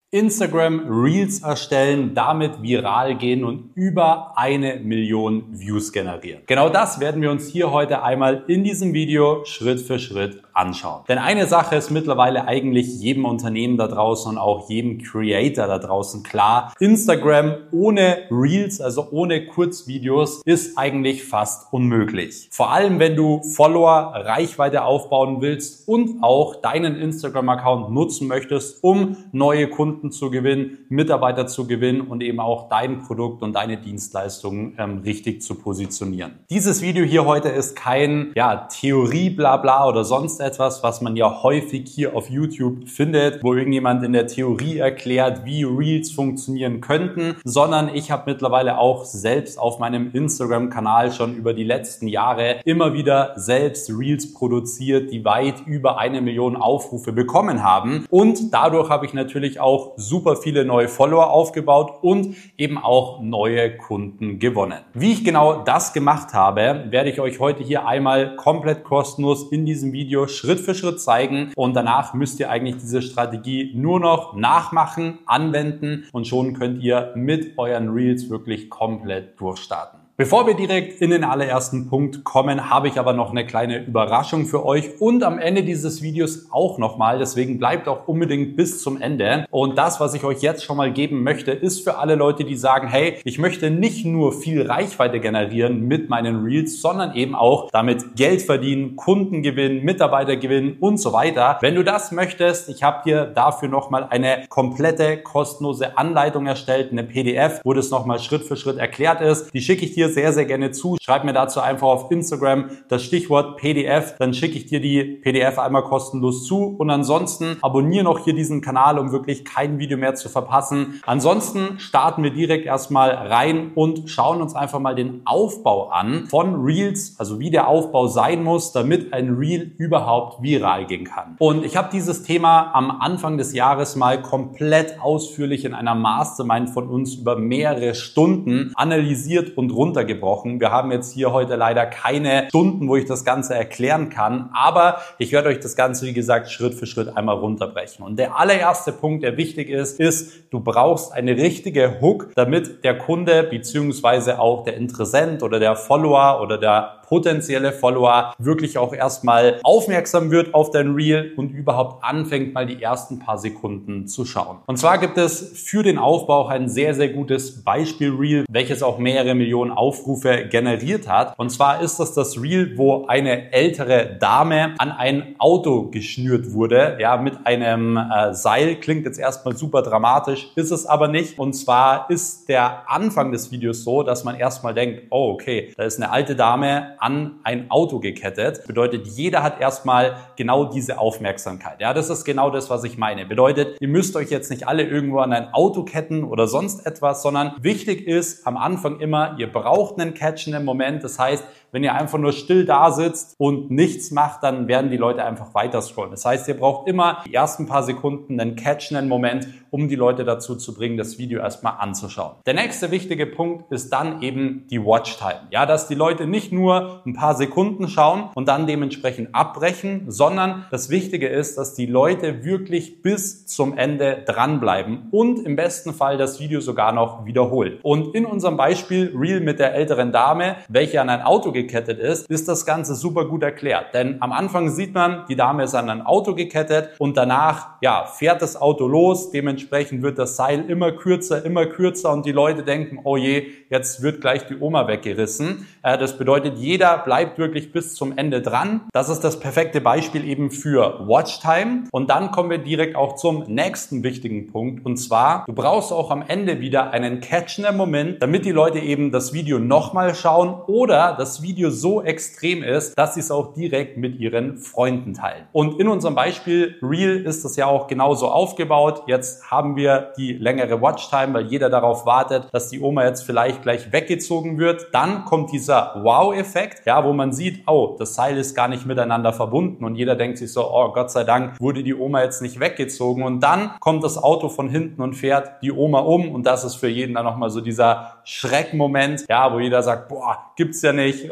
Instagram Reels erstellen, damit viral gehen und über 1 Million Views generieren. Genau das werden wir uns hier heute einmal in diesem Video Schritt für Schritt anschauen. Denn eine Sache ist mittlerweile eigentlich jedem Unternehmen da draußen und auch jedem Creator da draußen klar: Instagram ohne Reels, also ohne Kurzvideos, ist eigentlich fast unmöglich. Vor allem, wenn du Follower, Reichweite aufbauen willst und auch deinen Instagram-Account nutzen möchtest, um neue Kunden zu gewinnen, Mitarbeiter zu gewinnen und eben auch dein Produkt und deine Dienstleistungen richtig zu positionieren. Dieses Video hier heute ist kein Theorie Blabla oder sonst etwas, was man ja häufig hier auf YouTube findet, wo irgendjemand in der Theorie erklärt, wie Reels funktionieren könnten, sondern ich habe mittlerweile auch selbst auf meinem Instagram-Kanal schon über die letzten Jahre immer wieder selbst Reels produziert, die weit über 1 Million Aufrufe bekommen haben, und dadurch habe ich natürlich auch super viele neue Follower aufgebaut und eben auch neue Kunden gewonnen. Wie ich genau das gemacht habe, werde ich euch heute hier einmal komplett kostenlos in diesem Video Schritt für Schritt zeigen, und danach müsst ihr eigentlich diese Strategie nur noch nachmachen, anwenden, und schon könnt ihr mit euren Reels wirklich komplett durchstarten. Bevor wir direkt in den allerersten Punkt kommen, habe ich aber noch eine kleine Überraschung für euch und am Ende dieses Videos auch nochmal. Deswegen bleibt auch unbedingt bis zum Ende. Und das, was ich euch jetzt schon mal geben möchte, ist für alle Leute, die sagen, hey, ich möchte nicht nur viel Reichweite generieren mit meinen Reels, sondern eben auch damit Geld verdienen, Kunden gewinnen, Mitarbeiter gewinnen und so weiter. Wenn du das möchtest, ich habe dir dafür nochmal eine komplette kostenlose Anleitung erstellt, eine PDF, wo das nochmal Schritt für Schritt erklärt ist. Die schicke ich dir sehr, sehr gerne zu. Schreib mir dazu einfach auf Instagram das Stichwort PDF, dann schicke ich dir die PDF einmal kostenlos zu, und ansonsten abonniere noch hier diesen Kanal, um wirklich kein Video mehr zu verpassen. Ansonsten starten wir direkt erstmal rein und schauen uns einfach mal den Aufbau an von Reels, also wie der Aufbau sein muss, damit ein Reel überhaupt viral gehen kann. Und ich habe dieses Thema am Anfang des Jahres mal komplett ausführlich in einer Mastermind von uns über mehrere Stunden analysiert und runtergebrochen. Wir haben jetzt hier heute leider keine Stunden, wo ich das Ganze erklären kann, aber ich werde euch das Ganze, wie gesagt, Schritt für Schritt einmal runterbrechen. Und der allererste Punkt, der wichtig ist, du brauchst eine richtige Hook, damit der Kunde beziehungsweise auch der Interessent oder der Follower oder der potenzielle Follower wirklich auch erstmal aufmerksam wird auf dein Reel und überhaupt anfängt, mal die ersten paar Sekunden zu schauen. Und zwar gibt es für den Aufbau auch ein sehr, sehr gutes Beispiel-Reel, welches auch mehrere Millionen Aufrufe generiert hat. Und zwar ist das Reel, wo eine ältere Dame an ein Auto geschnürt wurde, mit einem Seil. Klingt jetzt erstmal super dramatisch, ist es aber nicht. Und zwar ist der Anfang des Videos so, dass man erstmal denkt, oh okay, da ist eine alte Dame an ein Auto gekettet. Bedeutet, jeder hat erstmal genau diese Aufmerksamkeit. Ja, das ist genau das, was ich meine. Bedeutet, ihr müsst euch jetzt nicht alle irgendwo an ein Auto ketten oder sonst etwas, sondern wichtig ist am Anfang immer, ihr braucht einen catchenden Moment. Das heißt, wenn ihr einfach nur still da sitzt und nichts macht, dann werden die Leute einfach weiter scrollen. Das heißt, ihr braucht immer die ersten paar Sekunden einen catchenden Moment, um die Leute dazu zu bringen, das Video erstmal anzuschauen. Der nächste wichtige Punkt ist dann eben die Watchtime. Ja, dass die Leute nicht nur ein paar Sekunden schauen und dann dementsprechend abbrechen, sondern das Wichtige ist, dass die Leute wirklich bis zum Ende dranbleiben und im besten Fall das Video sogar noch wiederholen. Und in unserem Beispiel Reel mit der älteren Dame, welche an ein Auto gekettet ist das Ganze super gut erklärt. Denn am Anfang sieht man, die Dame ist an ein Auto gekettet und danach fährt das Auto los. Dementsprechend wird das Seil immer kürzer und die Leute denken, oh je, jetzt wird gleich die Oma weggerissen. Das bedeutet, jeder bleibt wirklich bis zum Ende dran. Das ist das perfekte Beispiel eben für Watchtime. Und dann kommen wir direkt auch zum nächsten wichtigen Punkt. Und zwar, du brauchst auch am Ende wieder einen catchenden Moment, damit die Leute eben das Video nochmal schauen oder das Video so extrem ist, dass sie es auch direkt mit ihren Freunden teilen. Und in unserem Beispiel Reel ist das ja auch genauso aufgebaut. Jetzt haben wir die längere Watchtime, weil jeder darauf wartet, dass die Oma jetzt vielleicht gleich weggezogen wird. Dann kommt dieser Wow-Effekt, wo man sieht, oh, das Seil ist gar nicht miteinander verbunden und jeder denkt sich so, oh, Gott sei Dank wurde die Oma jetzt nicht weggezogen, und dann kommt das Auto von hinten und fährt die Oma um, und das ist für jeden dann nochmal so dieser Schreckmoment, wo jeder sagt, boah, gibt's ja nicht,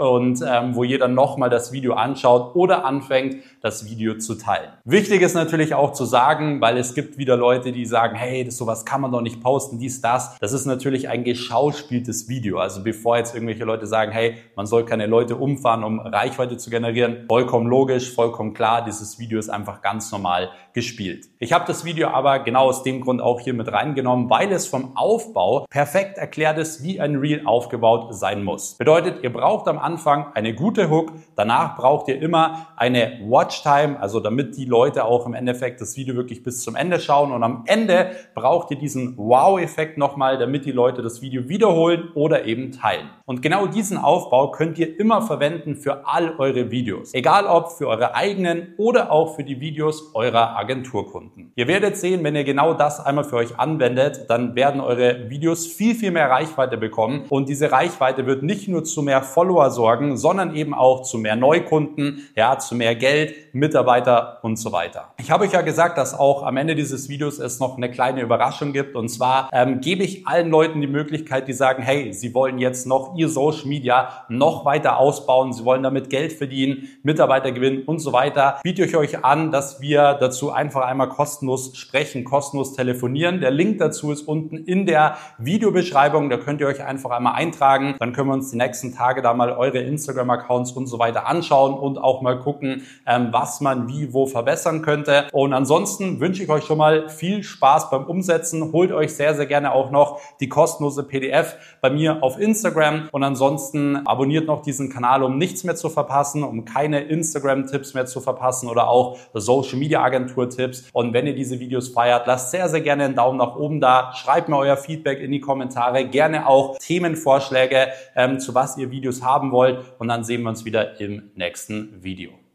und wo jeder nochmal das Video anschaut oder anfängt, das Video zu teilen. Wichtig ist natürlich auch zu sagen, weil es gibt wieder Leute, die sagen, hey, sowas kann man doch nicht posten, dies, das. Das ist natürlich ein geschauspieltes Video. Also bevor jetzt irgendwelche Leute sagen, hey, man soll keine Leute umfahren, um Reichweite zu generieren, vollkommen logisch, vollkommen klar, dieses Video ist einfach ganz normal gespielt. Ich habe das Video aber genau aus dem Grund auch hier mit reingenommen, weil es vom Aufbau perfekt erklärt ist, wie ein Reel aufgebaut sein muss. Bedeutet, ihr braucht am Anfang eine gute Hook, danach braucht ihr immer eine Watchtime, also damit die Leute auch im Endeffekt das Video wirklich bis zum Ende schauen, und am Ende braucht ihr diesen Wow-Effekt nochmal, damit die Leute das Video wiederholen oder eben teilen. Und genau diesen Aufbau könnt ihr immer verwenden für all eure Videos. Egal ob für eure eigenen oder auch für die Videos eurer Agenturkunden. Ihr werdet sehen, wenn ihr genau das einmal für euch anwendet, dann werden eure Videos viel mehr Reichweite bekommen, und diese Reichweite wird nicht nur zu mehr Follower sorgen, sondern eben auch zu mehr Neukunden, ja, zu mehr Geld, Mitarbeiter und so weiter. Ich habe euch ja gesagt, dass auch am Ende dieses Videos es noch eine kleine Überraschung gibt, und zwar gebe ich allen Leuten die Möglichkeit, die sagen, hey, sie wollen jetzt noch ihr Social Media noch weiter ausbauen, sie wollen damit Geld verdienen, Mitarbeiter gewinnen und so weiter. Biete ich euch an, dass wir dazu einfach einmal kostenlos sprechen, kostenlos telefonieren. Der Link dazu ist unten in der Videobeschreibung, da könnt ihr euch einfach einmal eintragen, dann können wir uns die nächsten Tage da mal eure Instagram-Accounts und so weiter anschauen und auch mal gucken, was man wie wo verbessern könnte. Und ansonsten wünsche ich euch schon mal viel Spaß beim Umsetzen. Holt euch sehr gerne auch noch die kostenlose PDF bei mir auf Instagram, und ansonsten abonniert noch diesen Kanal, um nichts mehr zu verpassen, um keine Instagram-Tipps mehr zu verpassen oder auch Social-Media-Agentur-Tipps. Und wenn ihr diese Videos feiert, lasst sehr gerne einen Daumen nach oben da, schreibt mir euer Feedback in die Kommentare, gerne auch Themenvorschläge, zu was ihr Videos haben wollt, und dann sehen wir uns wieder im nächsten Video.